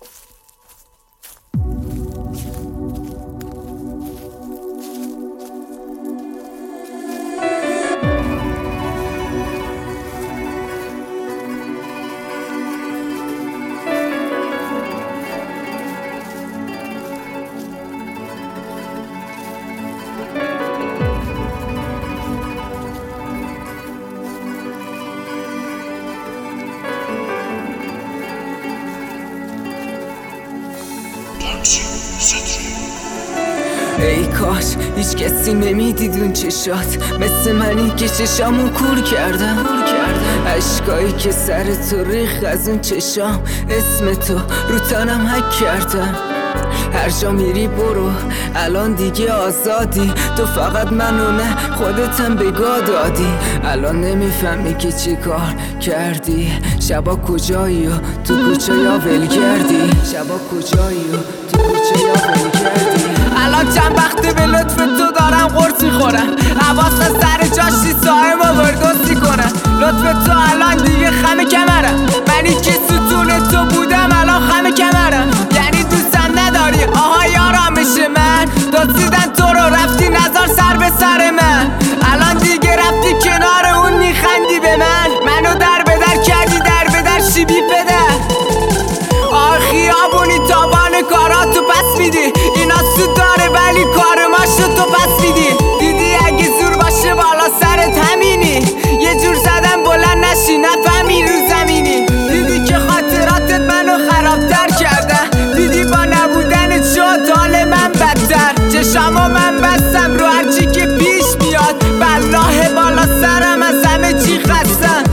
ای کاش هیچ کسی نمیدید اون چشات، مثل منی که چشامو کور کردم. عشقایی که سر تو ریخ از اون چشام، اسم تو رو تنم حک کردم. هر جا میری برو، الان دیگه آزادی، تو فقط منو نه خودتم بگاه دادی. الان نمیفهمی که چی کار کردی، شبا کجایی و تو کوچه یا ولگردی. شبا کجایی و تو کوچه یا ولگردی. الان چند وقته به لطف تو دارم قرص میخورم، حواس سر جاشی سایم آوردوستی کنم. لطف تو الان دیگه خم کمرم، منی که ستون تو بودم الان خم کمرم. یعنی دوستم نداری آها یارامش من، دزدیدن تو رو رفتی نظر سر به سر من. الان دیگه رفتی کنار اون میخندی به منو در به در کردی، در به در شیبی پدر. خیابونی تابان کاراتو پس میدی، اینا سود داره ولی کار ماشو تو پس میدی. دیدی اگه زور باشه بالا سرت همینی، یه جور زدن بلند نشی نفهمی رو زمینی. دیدی که خاطراتت منو خرابتر کردن، دیدی با نبودن شد حال من بدتر. چشامو من بستم رو هرچی که پیش میاد، والله بالا سرم از همه چی خستم.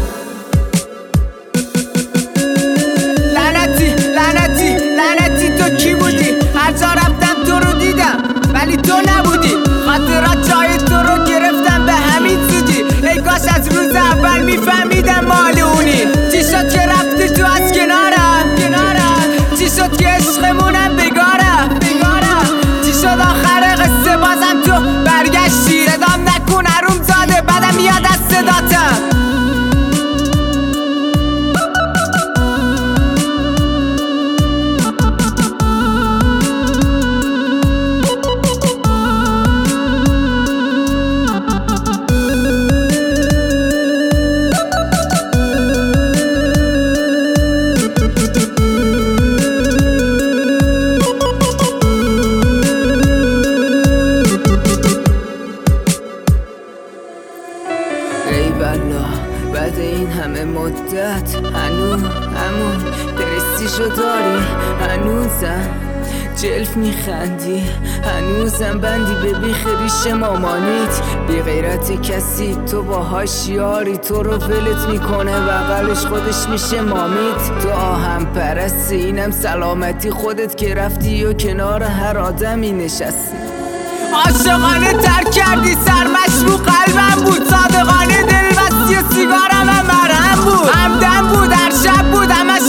لعنتی تو کی بودی؟ هر جا رفتم تو رو دیدم ولی تو نبودی. خاطرات جای تو رو گرفتم به همین زودی، ای کاش از روز اول میفهمیدم مال اونی. چی شد که رفتی تو از کنارم؟ چی شد که عشقمونم بگارم؟ چی شد آخر قصه بازم تو برگشتی؟ صدام نکن حروم زاده بدم میاد از صداتم. ای بلا بعد این همه مدت همون پرستیژو داری، هنوزم جلف میخندی، هنوزم بندی به بیخ ریش مامانیت. بی غیرت کسی تو باهاش یاری، تو رو ولت میکنه بغلش خودش میشه مامیت. تو آهم پرستی اینم سلامتی خودت که رفتی و کنار هر آدمی نشستی. عاشقانه ترک کردی سرمش رو قلبم بود، صادقانه دل بستی و سیگارم هم مرهم بود. همدم بود هر شب بود همش